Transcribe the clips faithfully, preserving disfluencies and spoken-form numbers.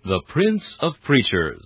The Prince of Preachers.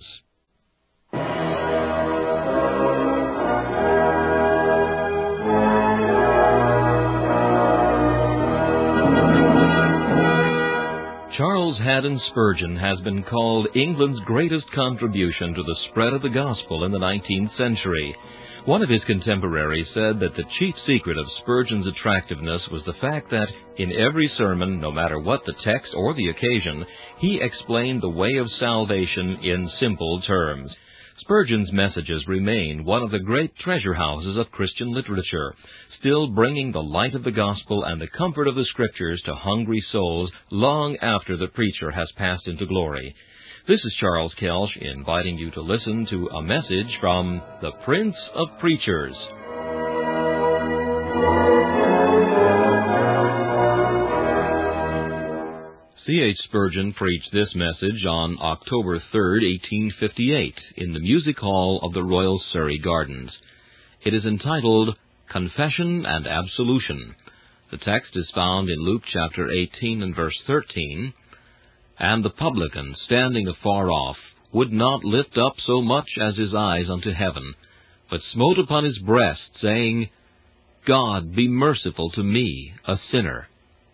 Charles Haddon Spurgeon has been called England's greatest contribution to the spread of the gospel in the nineteenth century. One of his contemporaries said that the chief secret of Spurgeon's attractiveness was the fact that in every sermon, no matter what the text or the occasion, he explained the way of salvation in simple terms. Spurgeon's messages remain one of the great treasure houses of Christian literature, still bringing the light of the gospel and the comfort of the Scriptures to hungry souls long after the preacher has passed into glory. This is Charles Kelsch inviting you to listen to a message from the Prince of Preachers. C H Spurgeon preached this message on October third, eighteen fifty-eight, in the Music Hall of the Royal Surrey Gardens. It is entitled Confession and Absolution. The text is found in Luke chapter eighteen and verse thirteen. And the publican, standing afar off, would not lift up so much as his eyes unto heaven, but smote upon his breast, saying, God, be merciful to me, a sinner.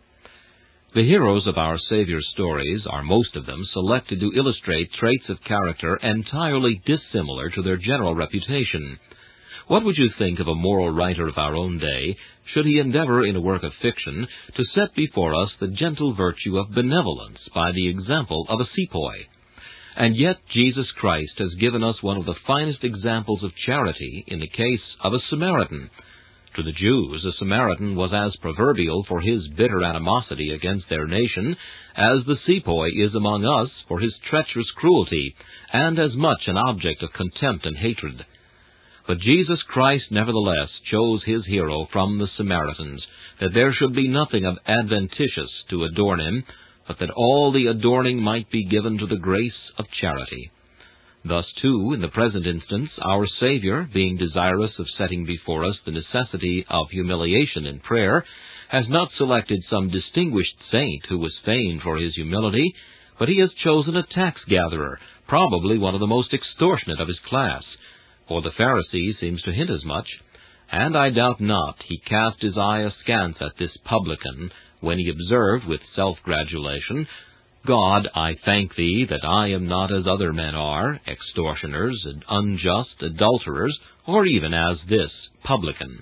The heroes of our Savior's stories are, most of them, selected to illustrate traits of character entirely dissimilar to their general reputation. What would you think of a moral writer of our own day, should he endeavor in a work of fiction to set before us the gentle virtue of benevolence by the example of a sepoy? And yet Jesus Christ has given us one of the finest examples of charity in the case of a Samaritan. To the Jews, a Samaritan was as proverbial for his bitter animosity against their nation as the sepoy is among us for his treacherous cruelty, and as much an object of contempt and hatred. But Jesus Christ nevertheless chose his hero from the Samaritans, that there should be nothing of adventitious to adorn him, but that all the adorning might be given to the grace of charity. Thus, too, in the present instance, our Savior, being desirous of setting before us the necessity of humiliation in prayer, has not selected some distinguished saint who was famed for his humility, but he has chosen a tax-gatherer, probably one of the most extortionate of his class. For the Pharisee seems to hint as much, and I doubt not he cast his eye askance at this publican, when he observed with self-gratulation, God, I thank thee that I am not as other men are, extortioners, unjust, adulterers, or even as this publican.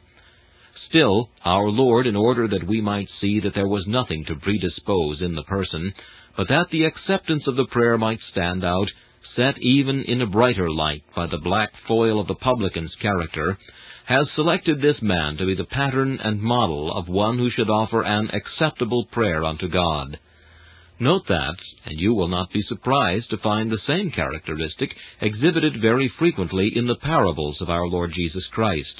Still, our Lord, in order that we might see that there was nothing to predispose in the person, but that the acceptance of the prayer might stand out, set even in a brighter light by the black foil of the publican's character, has selected this man to be the pattern and model of one who should offer an acceptable prayer unto God. Note that, and you will not be surprised to find the same characteristic exhibited very frequently in the parables of our Lord Jesus Christ.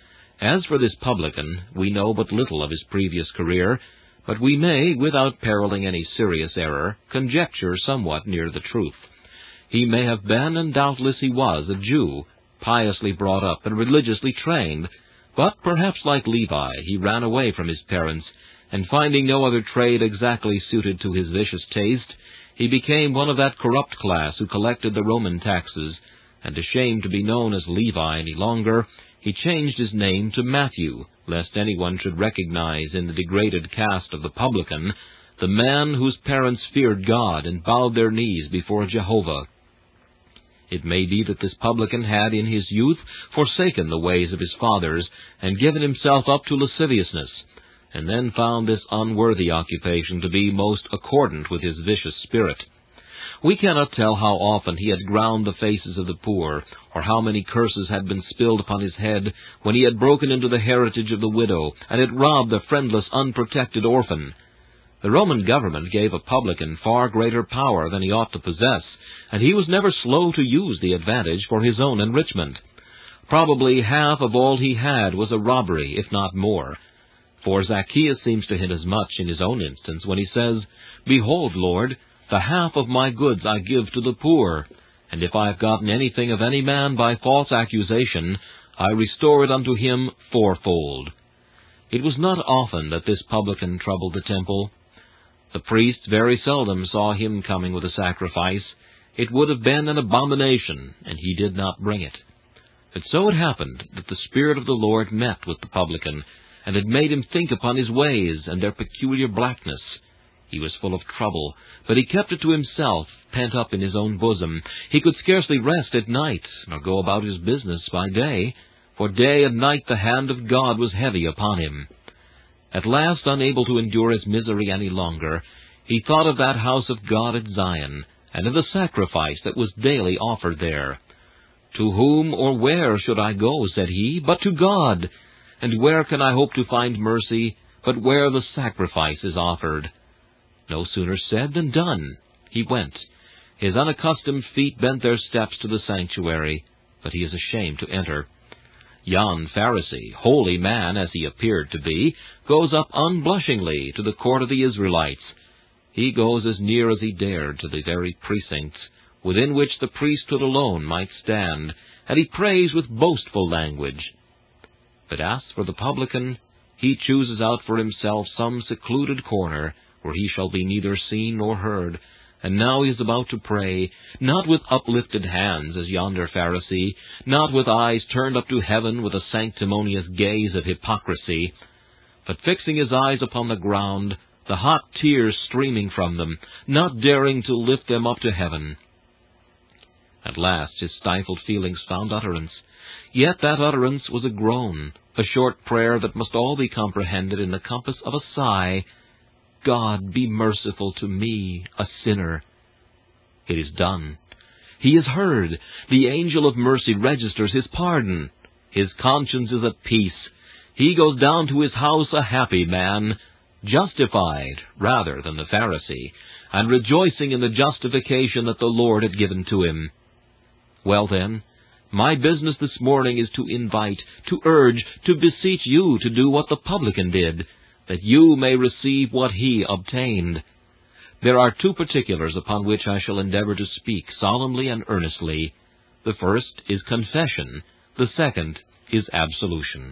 As for this publican, we know but little of his previous career, but we may, without periling any serious error, conjecture somewhat near the truth. He may have been, and doubtless he was, a Jew, piously brought up and religiously trained, but perhaps like Levi, he ran away from his parents, and finding no other trade exactly suited to his vicious taste, he became one of that corrupt class who collected the Roman taxes, and ashamed to be known as Levi any longer, he changed his name to Matthew, lest anyone should recognize in the degraded caste of the publican the man whose parents feared God and bowed their knees before Jehovah. It may be that this publican had in his youth forsaken the ways of his fathers, and given himself up to lasciviousness, and then found this unworthy occupation to be most accordant with his vicious spirit. We cannot tell how often he had ground the faces of the poor, or how many curses had been spilled upon his head when he had broken into the heritage of the widow, and had robbed the friendless, unprotected orphan. The Roman government gave a publican far greater power than he ought to possess, and he was never slow to use the advantage for his own enrichment. Probably half of all he had was a robbery, if not more. For Zacchaeus seems to hint as much in his own instance when he says, Behold, Lord, the half of my goods I give to the poor, and if I have gotten anything of any man by false accusation, I restore it unto him fourfold. It was not often that this publican troubled the temple. The priests very seldom saw him coming with a sacrifice. It would have been an abomination, and he did not bring it. And so it happened that the Spirit of the Lord met with the publican, and had made him think upon his ways and their peculiar blackness. He was full of trouble, but he kept it to himself, pent up in his own bosom. He could scarcely rest at night, nor go about his business by day, for day and night the hand of God was heavy upon him. At last, unable to endure his misery any longer, he thought of that house of God at Zion, and of the sacrifice that was daily offered there. "To whom or where should I go," said he, "but to God? And where can I hope to find mercy, but where the sacrifice is offered?" No sooner said than done. He went. His unaccustomed feet bent their steps to the sanctuary, but he is ashamed to enter. Yon Pharisee, holy man as he appeared to be, goes up unblushingly to the court of the Israelites. He goes as near as he dared to the very precincts, within which the priesthood alone might stand, and he prays with boastful language. But as for the publican, he chooses out for himself some secluded corner, where he shall be neither seen nor heard, and now he is about to pray, not with uplifted hands as yonder Pharisee, not with eyes turned up to heaven with a sanctimonious gaze of hypocrisy, but fixing his eyes upon the ground, the hot tears streaming from them, not daring to lift them up to heaven. At last his stifled feelings found utterance, yet that utterance was a groan, a short prayer that must all be comprehended in the compass of a sigh. "God, be merciful to me, a sinner." It is done. He is heard. The angel of mercy registers his pardon. His conscience is at peace. He goes down to his house a happy man, justified rather than the Pharisee, and rejoicing in the justification that the Lord had given to him. Well then, my business this morning is to invite, to urge, to beseech you to do what the publican did, that you may receive what he obtained. There are two particulars upon which I shall endeavor to speak solemnly and earnestly. The first is confession, the second is absolution.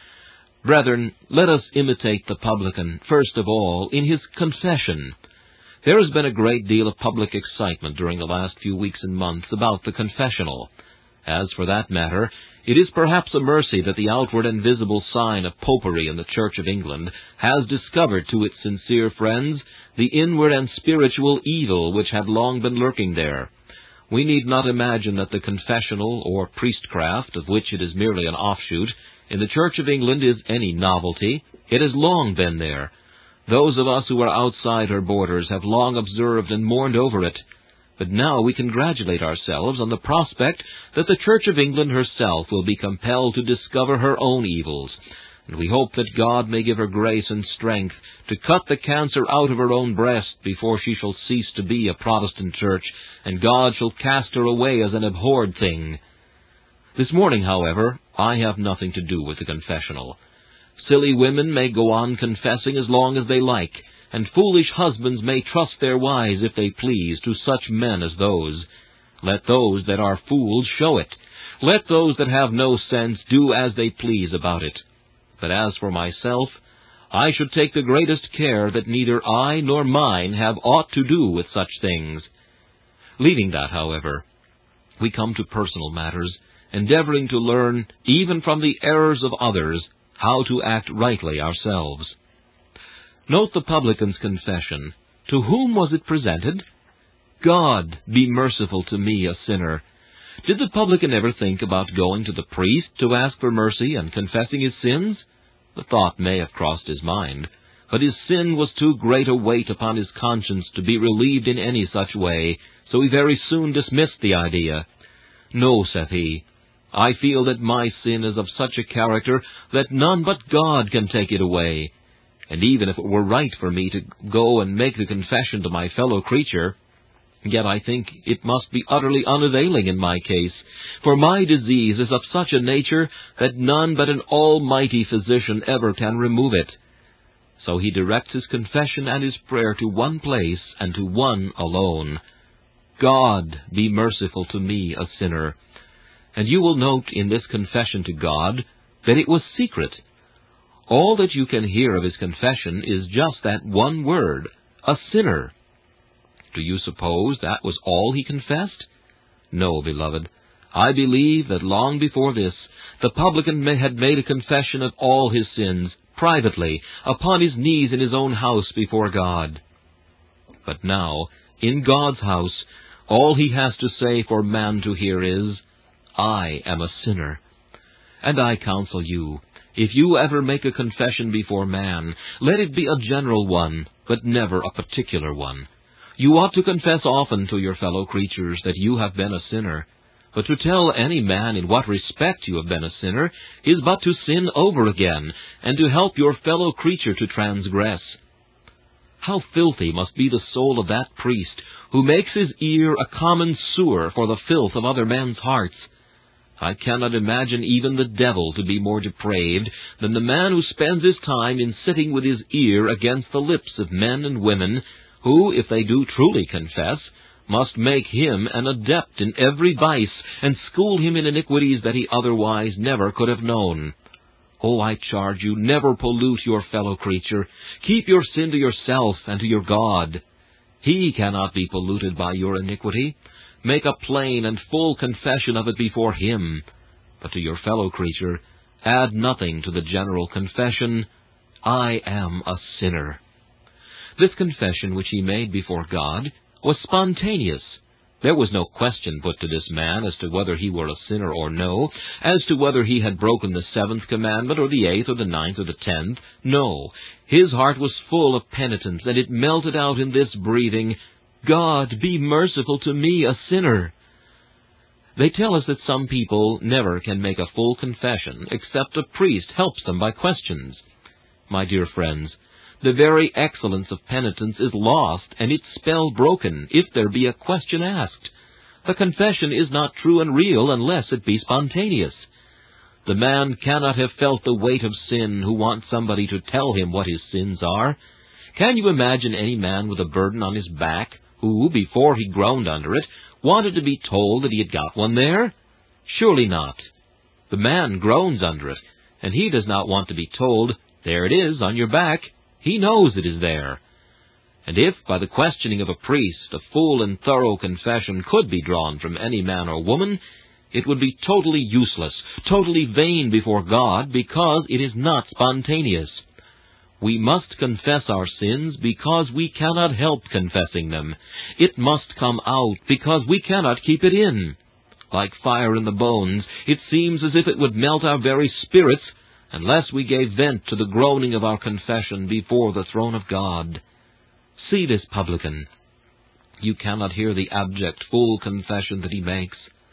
Brethren, let us imitate the publican, first of all, in his confession. There has been a great deal of public excitement during the last few weeks and months about the confessional. As for that matter, it is perhaps a mercy that the outward and visible sign of popery in the Church of England has discovered to its sincere friends the inward and spiritual evil which had long been lurking there. We need not imagine that the confessional or priestcraft, of which it is merely an offshoot, in the Church of England is any novelty. It has long been there. Those of us who are outside her borders have long observed and mourned over it. But now we congratulate ourselves on the prospect that the Church of England herself will be compelled to discover her own evils, and we hope that God may give her grace and strength to cut the cancer out of her own breast before she shall cease to be a Protestant church, and God shall cast her away as an abhorred thing. This morning, however, I have nothing to do with the confessional. Silly women may go on confessing as long as they like, and foolish husbands may trust their wives, if they please, to such men as those. Let those that are fools show it. Let those that have no sense do as they please about it. But as for myself, I should take the greatest care that neither I nor mine have aught to do with such things. Leaving that, however, we come to personal matters, endeavoring to learn, even from the errors of others, how to act rightly ourselves. Note the publican's confession. To whom was it presented? "God, be merciful to me, a sinner." Did the publican ever think about going to the priest to ask for mercy and confessing his sins? The thought may have crossed his mind, but his sin was too great a weight upon his conscience to be relieved in any such way, so he very soon dismissed the idea. "No," saith he, "I feel that my sin is of such a character that none but God can take it away. And even if it were right for me to go and make the confession to my fellow creature, yet I think it must be utterly unavailing in my case, for my disease is of such a nature that none but an almighty physician ever can remove it." So he directs his confession and his prayer to one place and to one alone. "God, be merciful to me, a sinner." And you will note in this confession to God that it was secret. All that you can hear of his confession is just that one word, a sinner. Do you suppose that was all he confessed? No, beloved. I believe that long before this, the publican may had made a confession of all his sins, privately, upon his knees in his own house before God. But now, in God's house, all he has to say for man to hear is, I am a sinner. And I counsel you, if you ever make a confession before man, let it be a general one, but never a particular one. You ought to confess often to your fellow creatures that you have been a sinner. But to tell any man in what respect you have been a sinner is but to sin over again, and to help your fellow creature to transgress. How filthy must be the soul of that priest who makes his ear a common sewer for the filth of other men's hearts. I cannot imagine even the devil to be more depraved than the man who spends his time in sitting with his ear against the lips of men and women, who, if they do truly confess, must make him an adept in every vice, and school him in iniquities that he otherwise never could have known. Oh, I charge you, never pollute your fellow creature. Keep your sin to yourself and to your God. He cannot be polluted by your iniquity. Make a plain and full confession of it before him. But to your fellow creature, add nothing to the general confession, I am a sinner. This confession which he made before God was spontaneous. There was no question put to this man as to whether he were a sinner or no, as to whether he had broken the seventh commandment, or the eighth, or the ninth, or the tenth. No, his heart was full of penitence, and it melted out in this breathing, God, be merciful to me, a sinner. They tell us that some people never can make a full confession except a priest helps them by questions. My dear friends, the very excellence of penitence is lost, and its spell broken, if there be a question asked. The confession is not true and real unless it be spontaneous. The man cannot have felt the weight of sin who wants somebody to tell him what his sins are. Can you imagine any man with a burden on his back who, before he groaned under it, wanted to be told that he had got one there? Surely not. The man groans under it, and he does not want to be told, there it is on your back. He knows it is there. And if, by the questioning of a priest, a full and thorough confession could be drawn from any man or woman, it would be totally useless, totally vain before God, because it is not spontaneous. We must confess our sins because we cannot help confessing them. It must come out because we cannot keep it in. Like fire in the bones, it seems as if it would melt our very spirits unless we gave vent to the groaning of our confession before the throne of God. See this publican. You cannot hear the abject, full confession that he makes.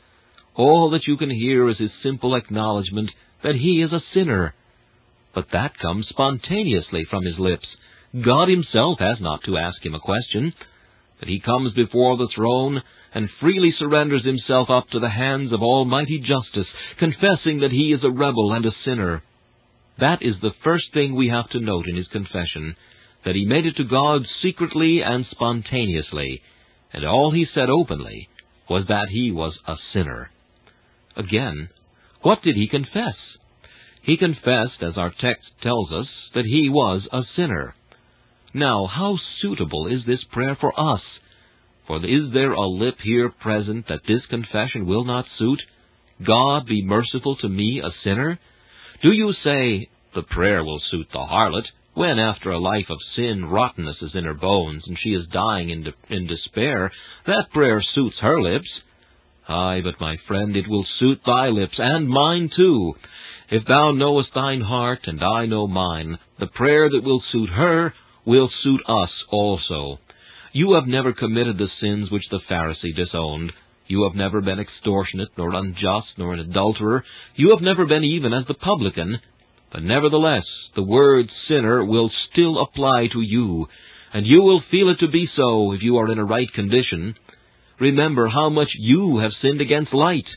All that you can hear is his simple acknowledgment that he is a sinner. But that comes spontaneously from his lips. God himself has not to ask him a question. But he comes before the throne and freely surrenders himself up to the hands of almighty justice, confessing that he is a rebel and a sinner. That is the first thing we have to note in his confession, that he made it to God secretly and spontaneously, and all he said openly was that he was a sinner. Again, what did he confess? He confessed, as our text tells us, that he was a sinner. Now, how suitable is this prayer for us? For is there a lip here present that this confession will not suit? God, be merciful to me, a sinner? Do you say, the prayer will suit the harlot, when after a life of sin rottenness is in her bones, and she is dying in, de- in despair, that prayer suits her lips? Ay, but my friend, it will suit thy lips, and mine too. If thou knowest thine heart, and I know mine, the prayer that will suit her will suit us also. You have never committed the sins which the Pharisee disowned. You have never been extortionate, nor unjust, nor an adulterer. You have never been even as the publican. But nevertheless, the word sinner will still apply to you, and you will feel it to be so if you are in a right condition. Remember how much you have sinned against light.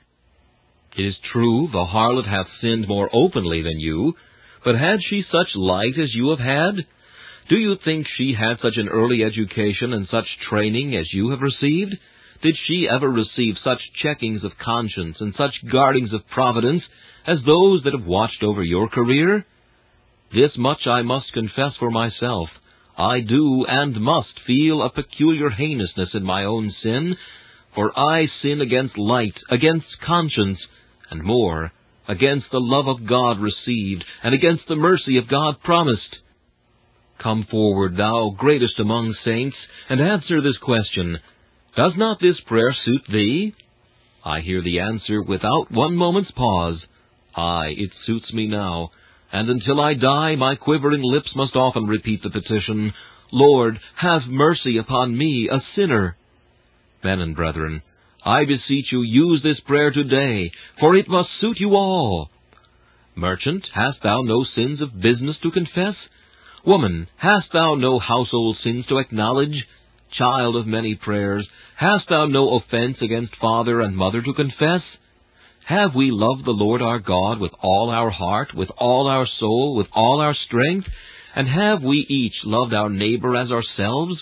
It is true, the harlot hath sinned more openly than you, but had she such light as you have had? Do you think she had such an early education and such training as you have received? Did she ever receive such checkings of conscience and such guardings of providence as those that have watched over your career? This much I must confess for myself. I do and must feel a peculiar heinousness in my own sin, for I sin against light, against conscience, and more, against the love of God received, and against the mercy of God promised. Come forward, thou greatest among saints, and answer this question, does not this prayer suit thee? I hear the answer without one moment's pause. Aye, it suits me now, and until I die my quivering lips must often repeat the petition, Lord, have mercy upon me, a sinner. Men and brethren, I beseech you, use this prayer today, for it must suit you all. Merchant, hast thou no sins of business to confess? Woman, hast thou no household sins to acknowledge? Child of many prayers, hast thou no offense against father and mother to confess? Have we loved the Lord our God with all our heart, with all our soul, with all our strength? And have we each loved our neighbor as ourselves?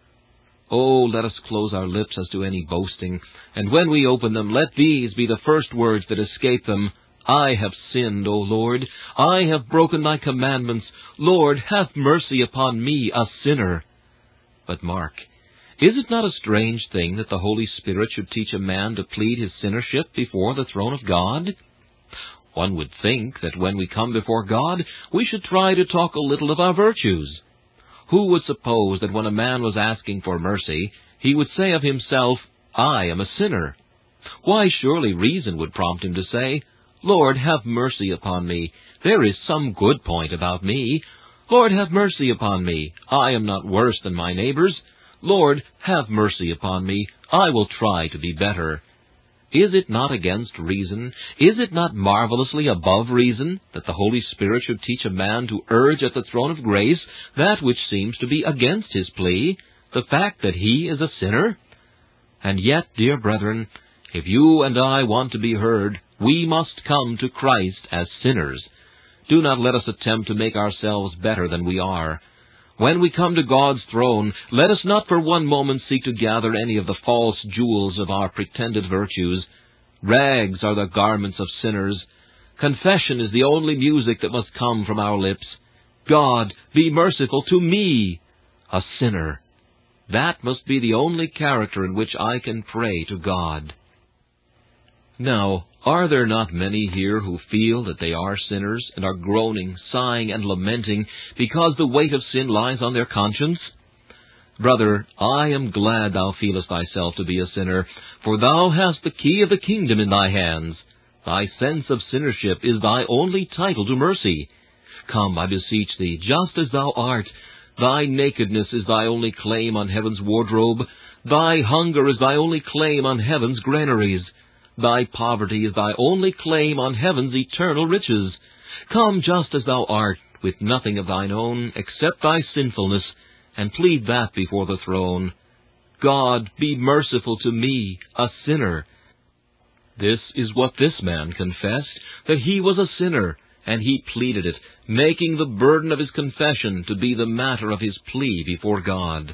Oh, let us close our lips as to any boasting, and when we open them, let these be the first words that escape them. I have sinned, O Lord. I have broken thy commandments. Lord, have mercy upon me, a sinner. But mark, is it not a strange thing that the Holy Spirit should teach a man to plead his sinnership before the throne of God? One would think that when we come before God, we should try to talk a little of our virtues. Who would suppose that when a man was asking for mercy, he would say of himself, I am a sinner? Why, surely reason would prompt him to say, Lord, have mercy upon me. There is some good point about me. Lord, have mercy upon me. I am not worse than my neighbors. Lord, have mercy upon me. I will try to be better. Is it not against reason? Is it not marvelously above reason that the Holy Spirit should teach a man to urge at the throne of grace that which seems to be against his plea, the fact that he is a sinner? And yet, dear brethren, if you and I want to be heard, we must come to Christ as sinners. Do not let us attempt to make ourselves better than we are. When we come to God's throne, let us not for one moment seek to gather any of the false jewels of our pretended virtues. Rags are the garments of sinners. Confession is the only music that must come from our lips. God, be merciful to me, a sinner. That must be the only character in which I can pray to God. Now, are there not many here who feel that they are sinners, and are groaning, sighing, and lamenting, because the weight of sin lies on their conscience? Brother, I am glad thou feelest thyself to be a sinner, for thou hast the key of the kingdom in thy hands. Thy sense of sinnership is thy only title to mercy. Come, I beseech thee, just as thou art. Thy nakedness is thy only claim on heaven's wardrobe. Thy hunger is thy only claim on heaven's granaries. Thy poverty is thy only claim on heaven's eternal riches. Come just as thou art, with nothing of thine own, except thy sinfulness, and plead that before the throne. God, be merciful to me, a sinner. This is what this man confessed, that he was a sinner, and he pleaded it, making the burden of his confession to be the matter of his plea before God.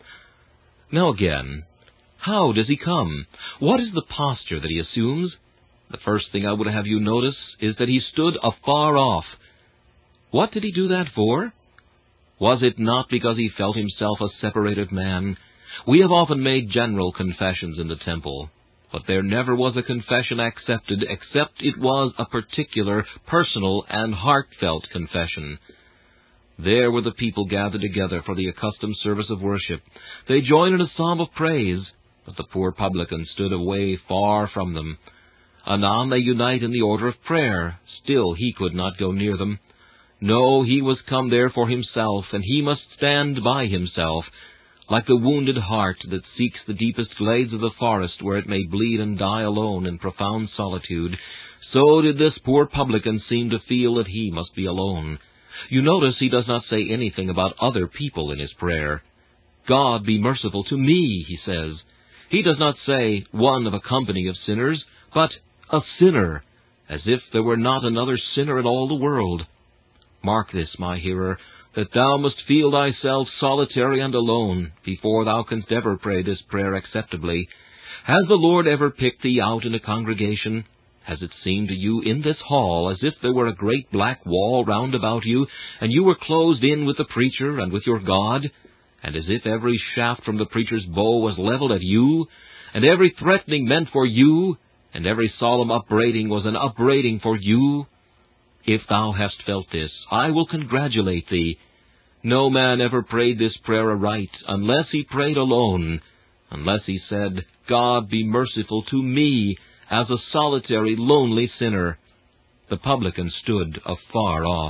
Now again, how does he come? What is the posture that he assumes? The first thing I would have you notice is that he stood afar off. What did he do that for? Was it not because he felt himself a separated man? We have often made general confessions in the temple, but there never was a confession accepted except it was a particular, personal, and heartfelt confession. There were the people gathered together for the accustomed service of worship. They joined in a psalm of praise, but the poor publican stood away far from them. Anon they unite in the order of prayer. Still he could not go near them. No, he was come there for himself, and he must stand by himself. Like the wounded hart that seeks the deepest glades of the forest where it may bleed and die alone in profound solitude, so did this poor publican seem to feel that he must be alone. You notice he does not say anything about other people in his prayer. God, be merciful to me, he says. He does not say, one of a company of sinners, but a sinner, as if there were not another sinner in all the world. Mark this, my hearer, that thou must feel thyself solitary and alone before thou canst ever pray this prayer acceptably. Has the Lord ever picked thee out in a congregation? Has it seemed to you in this hall as if there were a great black wall round about you, and you were closed in with the preacher and with your God, and as if every shaft from the preacher's bow was leveled at you, and every threatening meant for you, and every solemn upbraiding was an upbraiding for you? If thou hast felt this, I will congratulate thee. No man ever prayed this prayer aright, unless he prayed alone, unless he said, God be merciful to me, as a solitary, lonely sinner. The publican stood afar off.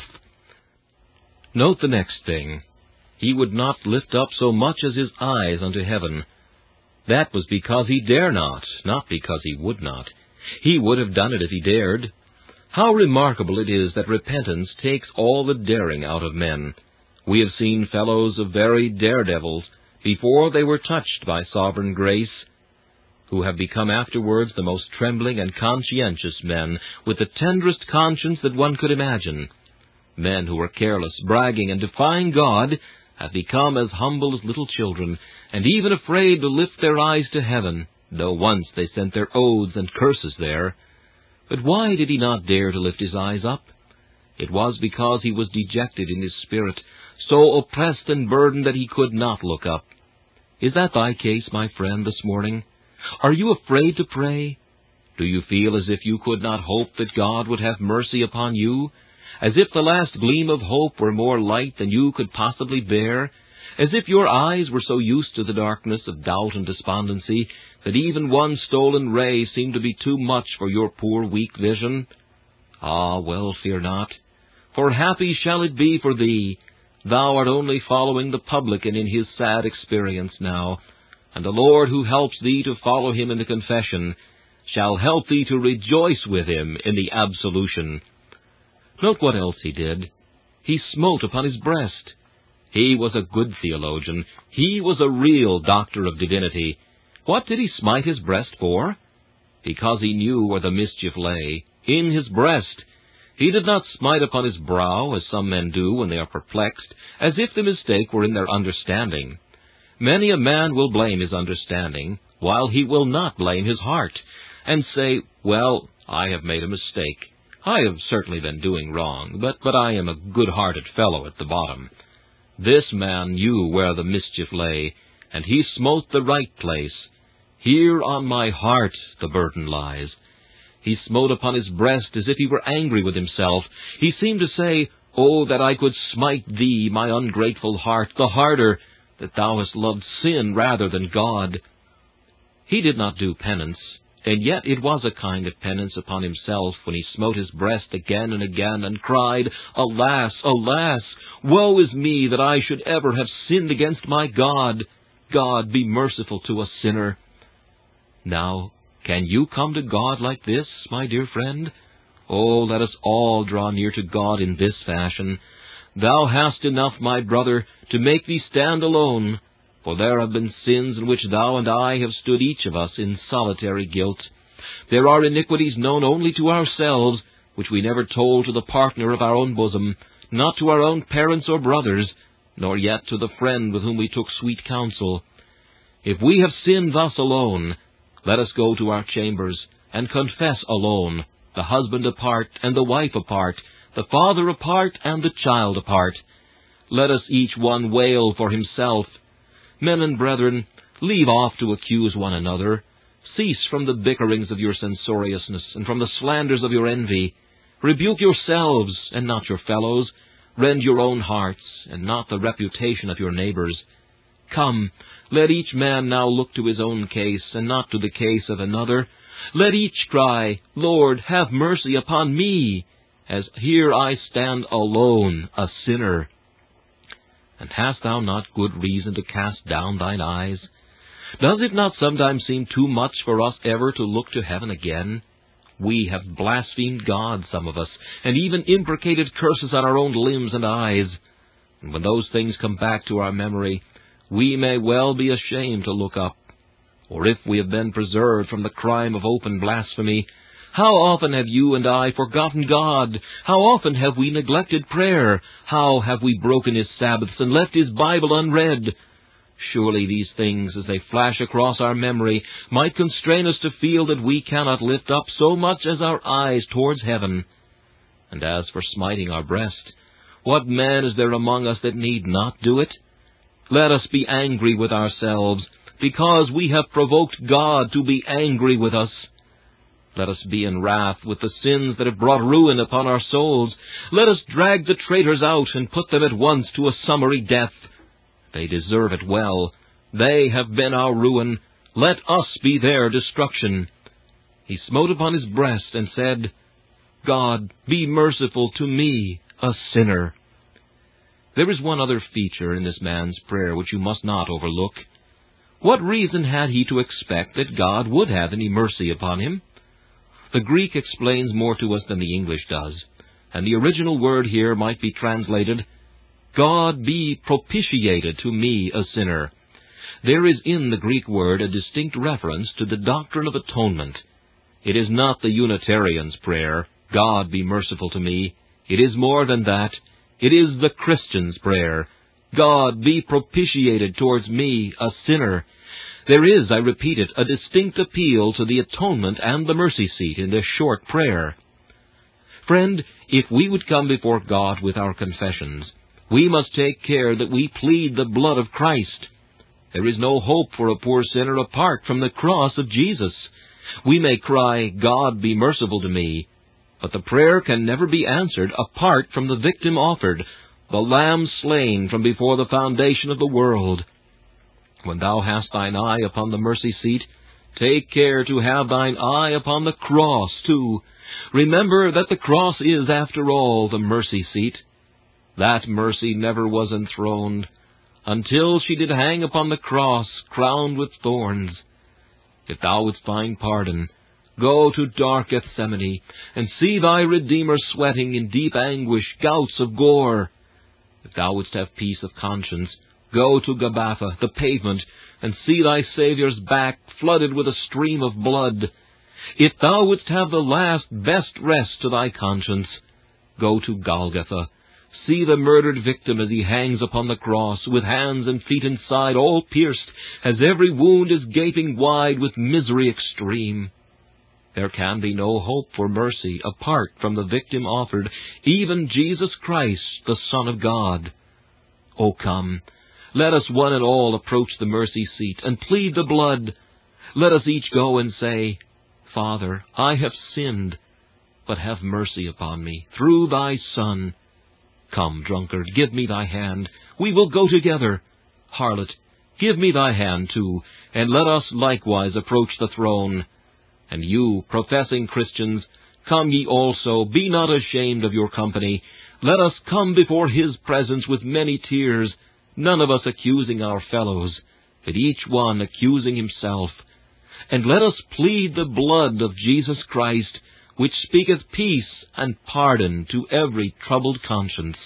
Note the next thing. He would not lift up so much as his eyes unto heaven. That was because he dare not, not because he would not. He would have done it if he dared. How remarkable it is that repentance takes all the daring out of men. We have seen fellows of very daredevils, before they were touched by sovereign grace, who have become afterwards the most trembling and conscientious men, with the tenderest conscience that one could imagine. Men who were careless, bragging, and defying God have become as humble as little children, and even afraid to lift their eyes to heaven, though once they sent their oaths and curses there. But why did he not dare to lift his eyes up? It was because he was dejected in his spirit, so oppressed and burdened that he could not look up. Is that thy case, my friend, this morning? Are you afraid to pray? Do you feel as if you could not hope that God would have mercy upon you? As if the last gleam of hope were more light than you could possibly bear? As if your eyes were so used to the darkness of doubt and despondency that even one stolen ray seemed to be too much for your poor weak vision? Ah, well, fear not, for happy shall it be for thee. Thou art only following the publican in his sad experience now, and the Lord who helps thee to follow him in the confession shall help thee to rejoice with him in the absolution. Note what else he did. He smote upon his breast. He was a good theologian. He was a real doctor of divinity. What did he smite his breast for? Because he knew where the mischief lay, in his breast. He did not smite upon his brow, as some men do when they are perplexed, as if the mistake were in their understanding. Many a man will blame his understanding, while he will not blame his heart, and say, well, I have made a mistake. I have certainly been doing wrong, but, but I am a good-hearted fellow at the bottom. This man knew where the mischief lay, and he smote the right place. Here on my heart the burden lies. He smote upon his breast as if he were angry with himself. He seemed to say, Oh, that I could smite thee, my ungrateful heart, the harder, that thou hast loved sin rather than God. He did not do penance, and yet it was a kind of penance upon himself when he smote his breast again and again and cried, Alas, alas, woe is me that I should ever have sinned against my God. God, be merciful to a sinner. Now, can you come to God like this, my dear friend? Oh, let us all draw near to God in this fashion. Thou hast enough, my brother, to make thee stand alone, for there have been sins in which thou and I have stood each of us in solitary guilt. There are iniquities known only to ourselves, which we never told to the partner of our own bosom, not to our own parents or brothers, nor yet to the friend with whom we took sweet counsel. If we have sinned thus alone, let us go to our chambers and confess alone, the husband apart and the wife apart, the father apart and the child apart. Let us each one wail for himself. Men and brethren, leave off to accuse one another. Cease from the bickerings of your censoriousness and from the slanders of your envy. Rebuke yourselves and not your fellows. Rend your own hearts and not the reputation of your neighbors. Come, let each man now look to his own case and not to the case of another. Let each cry, Lord, have mercy upon me, as here I stand alone, a sinner. And hast thou not good reason to cast down thine eyes? Does it not sometimes seem too much for us ever to look to heaven again? We have blasphemed God, some of us, and even imprecated curses on our own limbs and eyes. And when those things come back to our memory, we may well be ashamed to look up. Or if we have been preserved from the crime of open blasphemy, how often have you and I forgotten God? How often have we neglected prayer? How have we broken His Sabbaths and left His Bible unread? Surely these things, as they flash across our memory, might constrain us to feel that we cannot lift up so much as our eyes towards heaven. And as for smiting our breast, what man is there among us that need not do it? Let us be angry with ourselves, because we have provoked God to be angry with us. Let us be in wrath with the sins that have brought ruin upon our souls. Let us drag the traitors out and put them at once to a summary death. They deserve it well. They have been our ruin. Let us be their destruction. He smote upon his breast and said, God, be merciful to me, a sinner. There is one other feature in this man's prayer which you must not overlook. What reason had he to expect that God would have any mercy upon him? The Greek explains more to us than the English does, and the original word here might be translated, God be propitiated to me, a sinner. There is in the Greek word a distinct reference to the doctrine of atonement. It is not the Unitarian's prayer, God be merciful to me. It is more than that. It is the Christian's prayer, God be propitiated towards me, a sinner. There is, I repeat it, a distinct appeal to the atonement and the mercy seat in this short prayer. Friend, if we would come before God with our confessions, we must take care that we plead the blood of Christ. There is no hope for a poor sinner apart from the cross of Jesus. We may cry, God be merciful to me, but the prayer can never be answered apart from the victim offered, the Lamb slain from before the foundation of the world. When thou hast thine eye upon the mercy seat, take care to have thine eye upon the cross too. Remember that the cross is, after all, the mercy seat. That mercy never was enthroned, until she did hang upon the cross, crowned with thorns. If thou wouldst find pardon, go to dark Gethsemane, and see thy Redeemer sweating in deep anguish gouts of gore. If thou wouldst have peace of conscience, go to Gabbatha, the pavement, and see thy Saviour's back flooded with a stream of blood. If thou wouldst have the last, best rest to thy conscience, go to Golgotha. See the murdered victim as he hangs upon the cross, with hands and feet inside all pierced, as every wound is gaping wide with misery extreme. There can be no hope for mercy apart from the victim offered, even Jesus Christ, the Son of God. O come, let us one and all approach the mercy seat and plead the blood. Let us each go and say, Father, I have sinned, but have mercy upon me through thy Son. Come, drunkard, give me thy hand. We will go together. Harlot, give me thy hand too, and let us likewise approach the throne. And you, professing Christians, come ye also, be not ashamed of your company. Let us come before his presence with many tears, none of us accusing our fellows, but each one accusing himself. And let us plead the blood of Jesus Christ, which speaketh peace and pardon to every troubled conscience.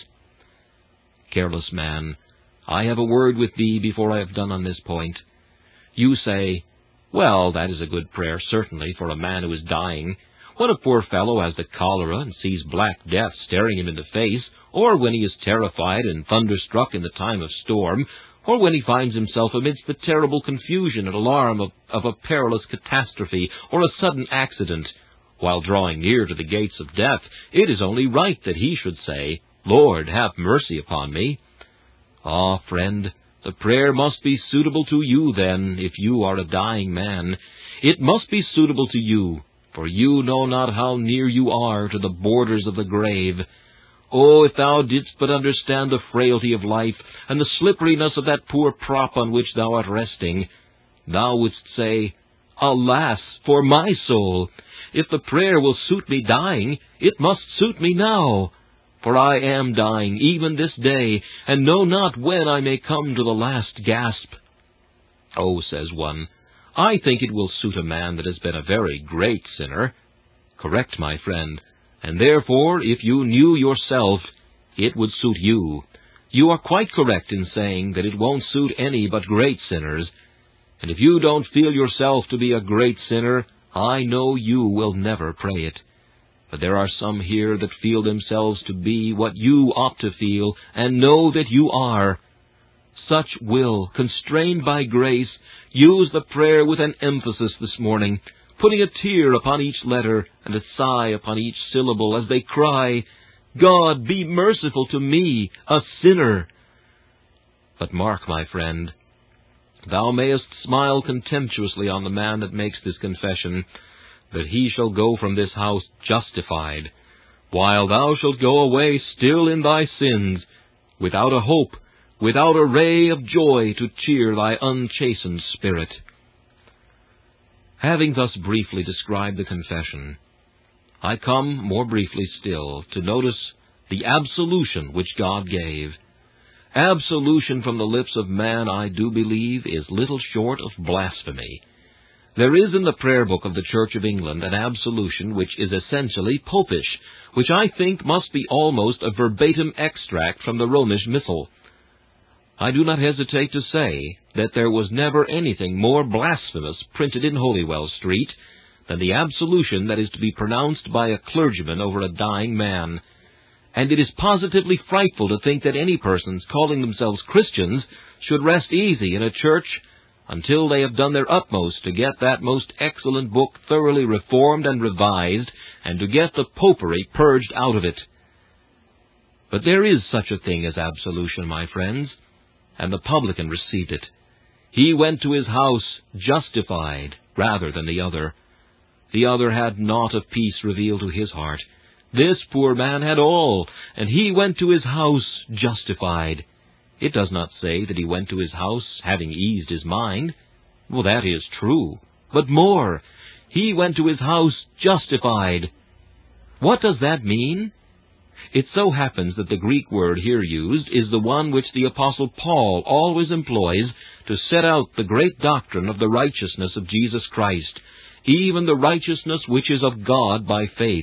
Careless man, I have a word with thee before I have done on this point. You say, well, that is a good prayer, certainly, for a man who is dying. When a poor fellow has the cholera and sees black death staring him in the face, or when he is terrified and thunderstruck in the time of storm, or when he finds himself amidst the terrible confusion and alarm of, of a perilous catastrophe or a sudden accident, while drawing near to the gates of death, it is only right that he should say, Lord, have mercy upon me. Ah, friend, the prayer must be suitable to you then, if you are a dying man. It must be suitable to you, for you know not how near you are to the borders of the grave. Oh, if thou didst but understand the frailty of life, and the slipperiness of that poor prop on which thou art resting, thou wouldst say, Alas, for my soul! If the prayer will suit me dying, it must suit me now. For I am dying even this day, and know not when I may come to the last gasp. Oh, says one, I think it will suit a man that has been a very great sinner. Correct, my friend, and therefore, if you knew yourself, it would suit you. You are quite correct in saying that it won't suit any but great sinners. And if you don't feel yourself to be a great sinner, I know you will never pray it. But there are some here that feel themselves to be what you ought to feel, and know that you are. such will, constrained by grace, use the prayer with an emphasis this morning, putting a tear upon each letter and a sigh upon each syllable as they cry, God, be merciful to me, a sinner. But mark, my friend, thou mayest smile contemptuously on the man that makes this confession, but he shall go from this house justified, while thou shalt go away still in thy sins, without a hope, without a ray of joy to cheer thy unchastened spirit. Having thus briefly described the confession, I come more briefly still to notice the absolution which God gave. Absolution from the lips of man, I do believe, is little short of blasphemy. There is in the prayer book of the Church of England an absolution which is essentially popish, which I think must be almost a verbatim extract from the Romish Missal. I do not hesitate to say that there was never anything more blasphemous printed in Holywell Street than the absolution that is to be pronounced by a clergyman over a dying man. And it is positively frightful to think that any persons calling themselves Christians should rest easy in a church until they have done their utmost to get that most excellent book thoroughly reformed and revised, and to get the popery purged out of it. But there is such a thing as absolution, my friends, and the publican received it. He went to his house justified rather than the other. The other had naught of peace revealed to his heart. This poor man had all, and he went to his house justified. It does not say that he went to his house having eased his mind. Well, that is true. But more, he went to his house justified. What does that mean? It so happens that the Greek word here used is the one which the Apostle Paul always employs to set out the great doctrine of the righteousness of Jesus Christ, even the righteousness which is of God by faith.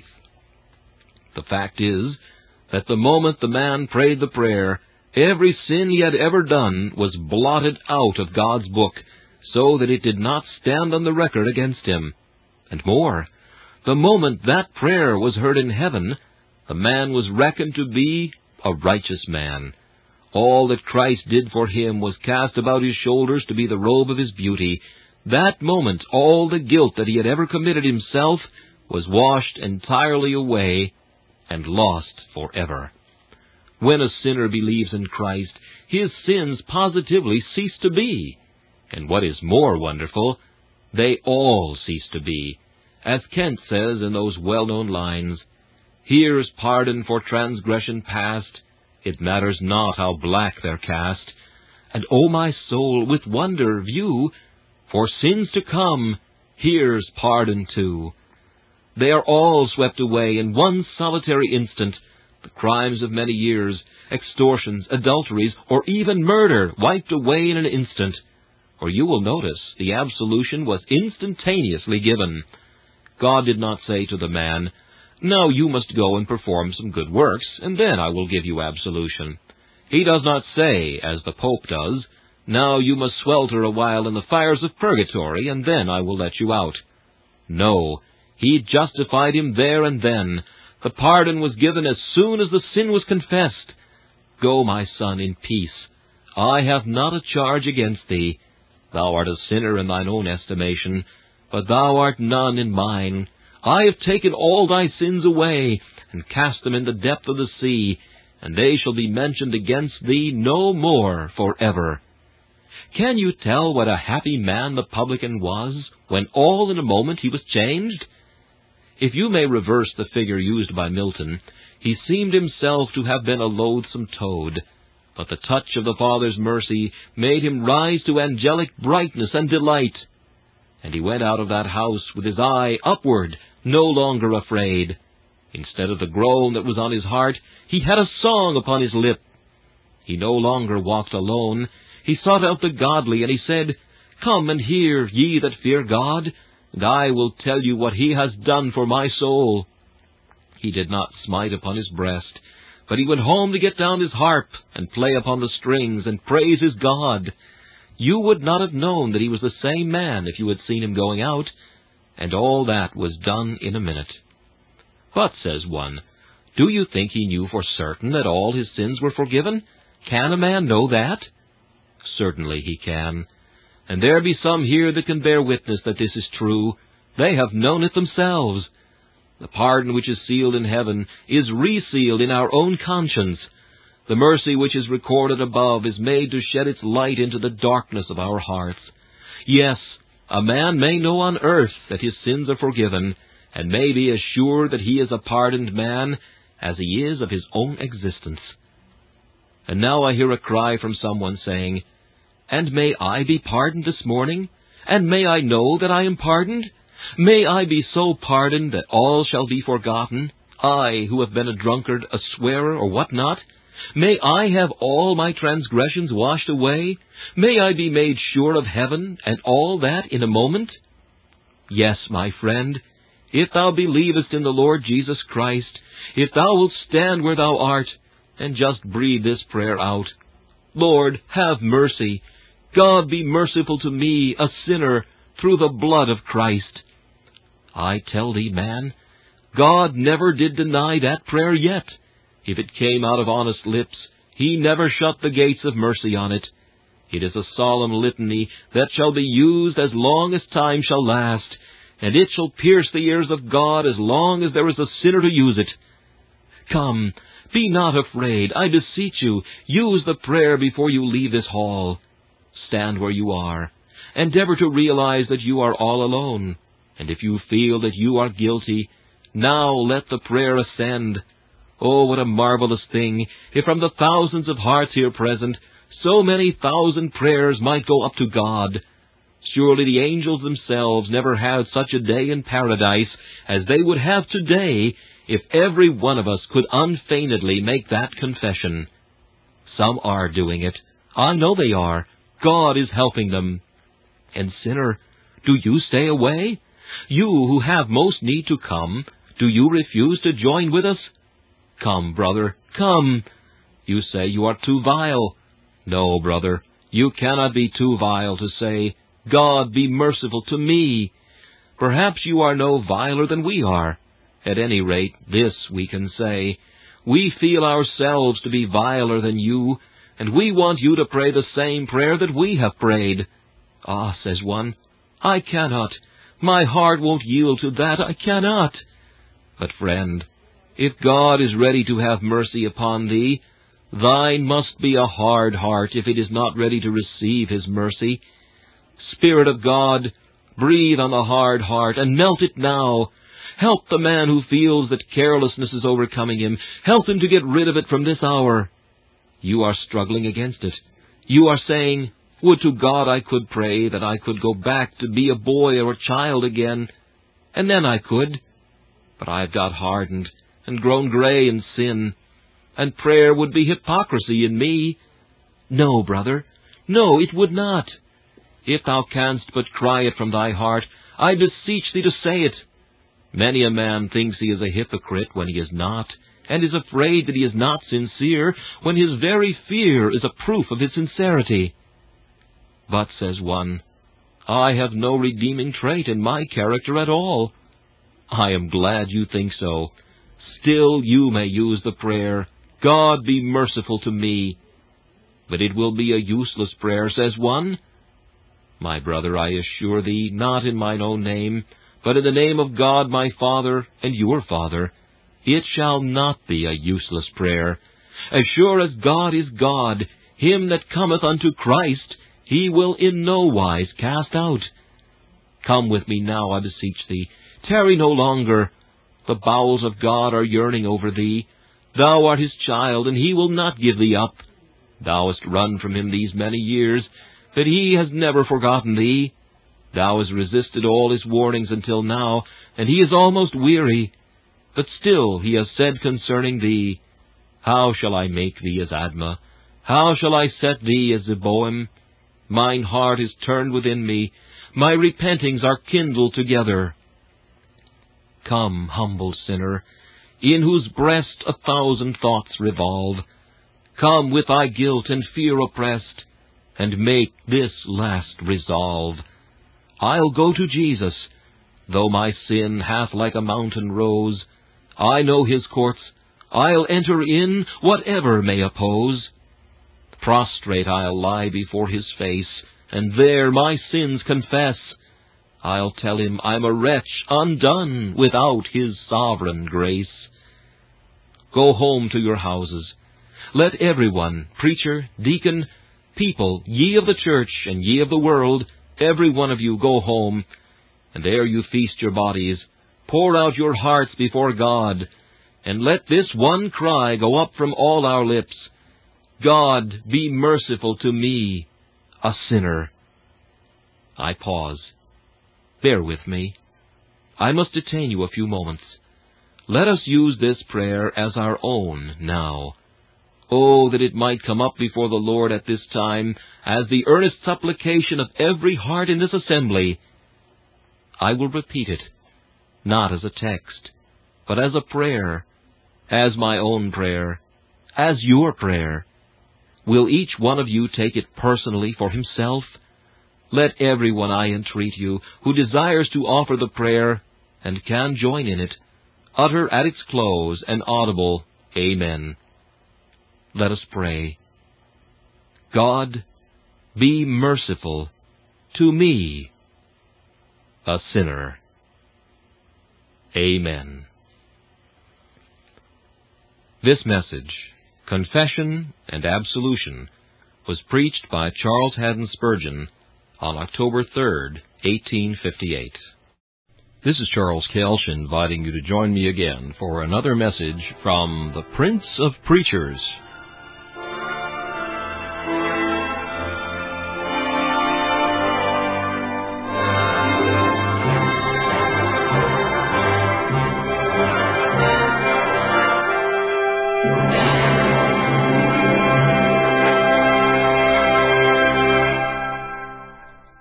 The fact is that the moment the man prayed the prayer, every sin he had ever done was blotted out of God's book, so that it did not stand on the record against him. And more, the moment that prayer was heard in heaven, the man was reckoned to be a righteous man. All that Christ did for him was cast about his shoulders to be the robe of his beauty. That moment, all the guilt that he had ever committed himself was washed entirely away and lost forever. When a sinner believes in Christ, his sins positively cease to be. And what is more wonderful, they all cease to be. As Kent says in those well-known lines, Here's pardon for transgression past, it matters not how black they're cast. And, O my soul, with wonder view, for sins to come, here's pardon too. They are all swept away in one solitary instant, the crimes of many years, extortions, adulteries, or even murder wiped away in an instant. For you will notice the absolution was instantaneously given. God did not say to the man, Now you must go and perform some good works, and then I will give you absolution. He does not say, as the Pope does, Now you must swelter a while in the fires of purgatory, and then I will let you out. No, he justified him there and then. The pardon was given as soon as the sin was confessed. Go, my son, in peace. I have not a charge against thee. Thou art a sinner in thine own estimation, but thou art none in mine. I have taken all thy sins away, and cast them in the depth of the sea, and they shall be mentioned against thee no more forever. Can you tell what a happy man the publican was, when all in a moment he was changed? If you may reverse the figure used by Milton, he seemed himself to have been a loathsome toad, but the touch of the Father's mercy made him rise to angelic brightness and delight. And he went out of that house with his eye upward, no longer afraid. Instead of the groan that was on his heart, he had a song upon his lip. He no longer walked alone. He sought out the godly, and he said, Come and hear, ye that fear God, and I will tell you what he has done for my soul. He did not smite upon his breast, but he went home to get down his harp, and play upon the strings, and praise his God. You would not have known that he was the same man if you had seen him going out, and all that was done in a minute. But, says one, do you think he knew for certain that all his sins were forgiven? Can a man know that? certainly He can. And there be some here that can bear witness that this is true. They have known it themselves. The pardon which is sealed in heaven is resealed in our own conscience. The mercy which is recorded above is made to shed its light into the darkness of our hearts. Yes, a man may know on earth that his sins are forgiven, and may be as sure that he is a pardoned man as he is of his own existence. And now I hear a cry from someone saying, "And may I be pardoned this morning? And may I know that I am pardoned? May I be so pardoned that all shall be forgotten, I who have been a drunkard, a swearer, or what not? May I have all my transgressions washed away? May I be made sure of heaven, and all that in a moment?" Yes, my friend, if thou believest in the Lord Jesus Christ, if thou wilt stand where thou art, and just breathe this prayer out, "Lord, have mercy. God, be merciful to me, a sinner, through the blood of Christ." I tell thee, man, God never did deny that prayer yet. If it came out of honest lips, He never shut the gates of mercy on it. It is a solemn litany that shall be used as long as time shall last, and it shall pierce the ears of God as long as there is a sinner to use it. Come, be not afraid, I beseech you, use the prayer before you leave this hall. Stand where you are. Endeavor to realize that you are all alone. And if you feel that you are guilty, now let the prayer ascend. Oh, what a marvelous thing, if from the thousands of hearts here present, so many thousand prayers might go up to God. Surely the angels themselves never had such a day in paradise as they would have today if every one of us could unfeignedly make that confession. Some are doing it. I know they are. God is helping them. And sinner, do you stay away? You who have most need to come, do you refuse to join with us? Come, brother, come. You say you are too vile. No, brother, you cannot be too vile to say, "God, be merciful to me." Perhaps you are no viler than we are. At any rate, this we can say, we feel ourselves to be viler than you, and we want you to pray the same prayer that we have prayed. Ah, says one, I cannot. My heart won't yield to that. I cannot. But friend, if God is ready to have mercy upon thee, thine must be a hard heart if it is not ready to receive His mercy. Spirit of God, breathe on the hard heart and melt it now. Help the man who feels that carelessness is overcoming him. Help him to get rid of it from this hour. You are struggling against it. You are saying, "Would to God I could pray that I could go back to be a boy or a child again, and then I could. But I have got hardened and grown gray in sin, and prayer would be hypocrisy in me." No, brother, no, it would not. If thou canst but cry it from thy heart, I beseech thee to say it. Many a man thinks he is a hypocrite when he is not, and is afraid that he is not sincere, when his very fear is a proof of his sincerity. But, says one, I have no redeeming trait in my character at all. I am glad you think so. Still you may use the prayer, "God, be merciful to me." But it will be a useless prayer, says one. My brother, I assure thee, not in mine own name, but in the name of God my Father and your Father, it shall not be a useless prayer. As sure as God is God, him that cometh unto Christ, He will in no wise cast out. Come with me now, I beseech thee. Tarry no longer. The bowels of God are yearning over thee. Thou art His child, and He will not give thee up. Thou hast run from Him these many years, but He has never forgotten thee. Thou hast resisted all His warnings until now, and He is almost weary. But still He has said concerning thee, "How shall I make thee as Admah? How shall I set thee as Zeboim? Mine heart is turned within me, my repentings are kindled together." Come, humble sinner, in whose breast a thousand thoughts revolve. Come with thy guilt and fear oppressed, and make this last resolve. I'll go to Jesus, though my sin hath like a mountain rose. I know His courts, I'll enter in, whatever may oppose. Prostrate I'll lie before his face, and there my sins confess. I'll tell him I'm a wretch undone without his sovereign grace. Go home to your houses. Let everyone, preacher, deacon, people, ye of the church, and ye of the world, every one of you go home, and ere you feast your bodies, pour out your hearts before God, and let this one cry go up from all our lips: God, be merciful to me, a sinner. I pause. Bear with me. I must detain you a few moments. Let us use this prayer as our own now. Oh, that it might come up before the Lord at this time as the earnest supplication of every heart in this assembly. I will repeat it, not as a text, but as a prayer, as my own prayer, as your prayer. Will each one of you take it personally for himself? Let everyone, I entreat you, who desires to offer the prayer and can join in it, utter at its close an audible Amen. Let us pray. God, be merciful to me, a sinner. Amen. This message, Confession and Absolution, was preached by Charles Haddon Spurgeon on October third, eighteen fifty-eight. This is Charles Kelsch inviting you to join me again for another message from the Prince of Preachers,